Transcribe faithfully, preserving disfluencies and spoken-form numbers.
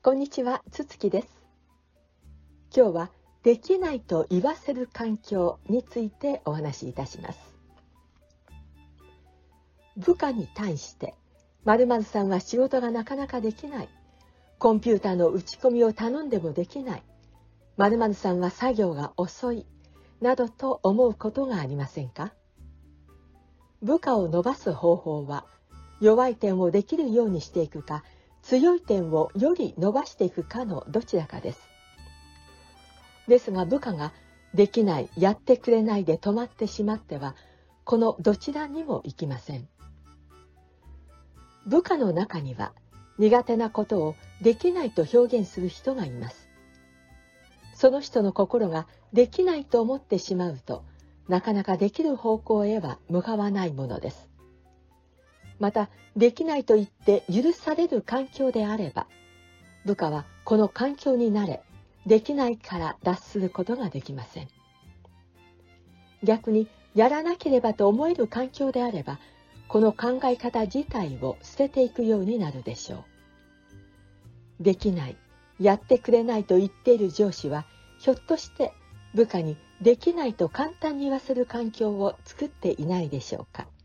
こんにちは、つつきです。今日はできないと言わせる環境についてお話しいたします。部下に対して〇〇さんは仕事がなかなかできない、コンピューターの打ち込みを頼んでもできない、〇〇さんは作業が遅いなどと思うことがありませんか？部下を伸ばす方法は弱い点をできるようにしていくか、強い点をより伸ばしていくかのどちらかです。ですが部下ができない、やってくれないで止まってしまっては、このどちらにもいきません。部下の中には苦手なことをできないと表現する人がいます。その人の心ができないと思ってしまうと、なかなかできる方向へは向かわないものです。また、できないと言って許される環境であれば、部下はこの環境に慣れ、できないから脱することができません。逆に、やらなければと思える環境であれば、この考え方自体を捨てていくようになるでしょう。できない、やってくれないと言っている上司は、ひょっとして部下にできないと簡単に言わせる環境を作っていないでしょうか。